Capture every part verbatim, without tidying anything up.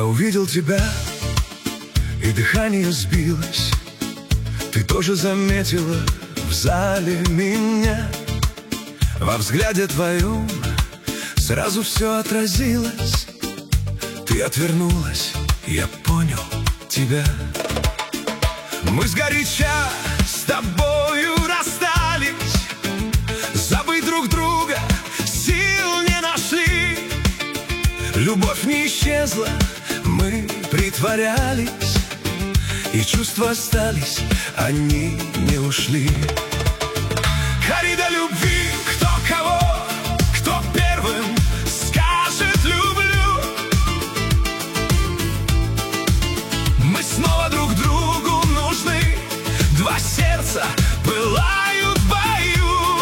увидел тебя, и дыхание сбилось. Ты тоже заметила в зале меня. Во взгляде твоем сразу все отразилось. Ты отвернулась, я понял тебя. Мы сгоряча с тобою расстались, забыть друг друга сил не нашли. Любовь не исчезла, мы притворялись, и чувства остались, они не ушли. Коррида любви, кто кого, кто первым скажет люблю. Мы снова друг другу нужны, два сердца пылают в бою.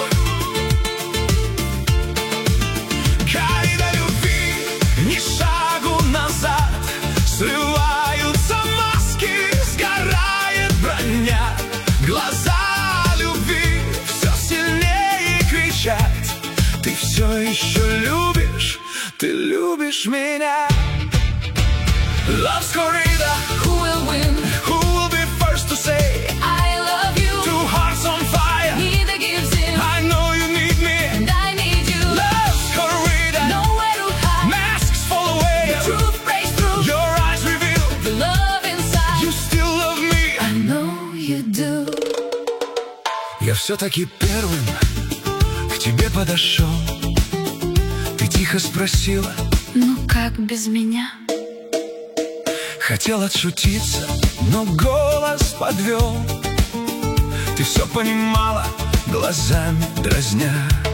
Коррида любви, ни шагу назад, срываются маски, сгорает броня. Глаза любви все сильнее кричат: ты все еще любишь, ты любишь меня. Love's corrida, Who will win? who will be first to say I love you. two hearts on fire? Neither gives in, I know you need me. and I need you. Love's corrida, Nowhere to hide. masks fall away, Truth breaks through. your eyes reveal The love inside. you still love me. I know you do. Я все-таки первым к тебе подошел. Ты тихо спросила, Ну как без меня? хотел отшутиться, но голос подвел. Ты все понимала, глазами дразня.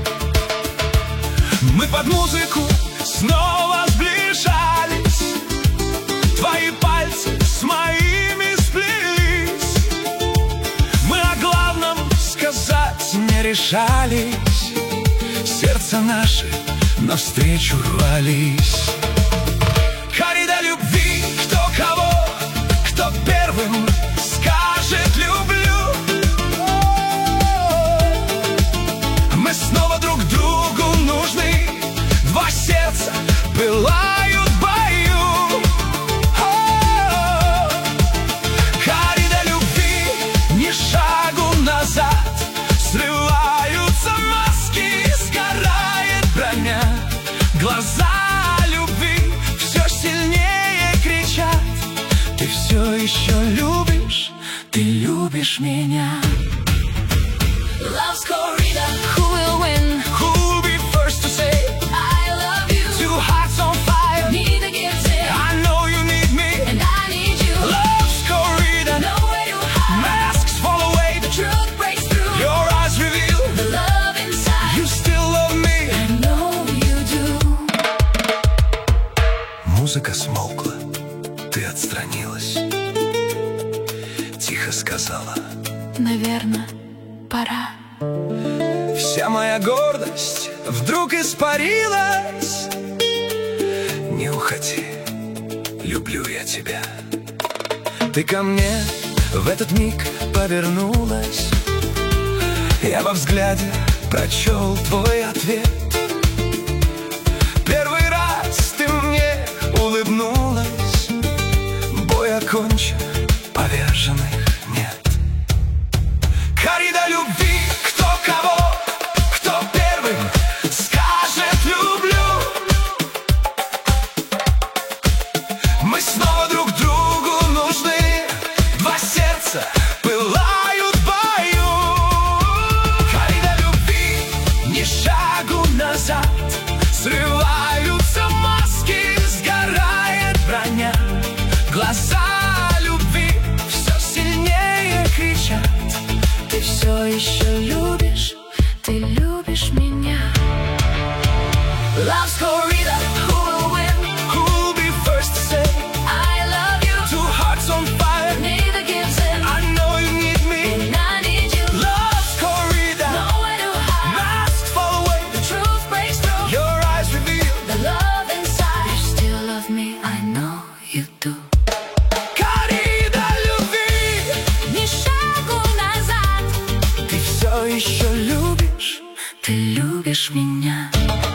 Мы под музыку снова сближались, твои пальцы с моими сплелись. Мы о главном сказать не решались, сердца наши навстречу рвались. Коррида любви, кто кого, кто первым скажет люблю. Мы снова друг другу нужны, два сердца пылают в бою. Коррида любви, ни шагу назад, срываются маски, сгорает броня. Глаза любви все сильнее кричат: ты все еще любишь, ты любишь меня. Love's corrida. Who will win? Who will be first to say I love you. two hearts on fire? Neither gives in, I know you need me. and I need you. Love's corrida, Nowhere to hide. masks fall away, The truth breaks through. your eyes reveal The love inside. you still love me. I know you do. Музыка смолкла, ты отстранилась, тихо сказала: Наверное, пора. вся моя гордость вдруг испарилась. Не уходи, люблю я тебя. Ты ко мне в этот миг повернулась, я во взгляде прочел твой ответ. Первый раз ты мне улыбнулась, бой окончен, поверженных нет. Коррида любви, кто кого, кто первым скажет люблю. Мы снова друг другу нужны, два сердца пылают в бою. Коррида любви, ни шагу назад, срываются маски, сгорает броня. Глаза любви все сильнее кричат: ты все еще любишь, ты любишь меня. Love's corrida. Who will win? Who will be first to say I love you. two hearts on fire? Neither gives in, I know you need me. and I need you. Love's corrida, Nowhere to hide. masks fall away, The truth breaks through. your eyes reveal The love inside. You still love me. I know you do. коррида любви. Ни шагу назад. Ты все еще любишь, Ты любишь меня.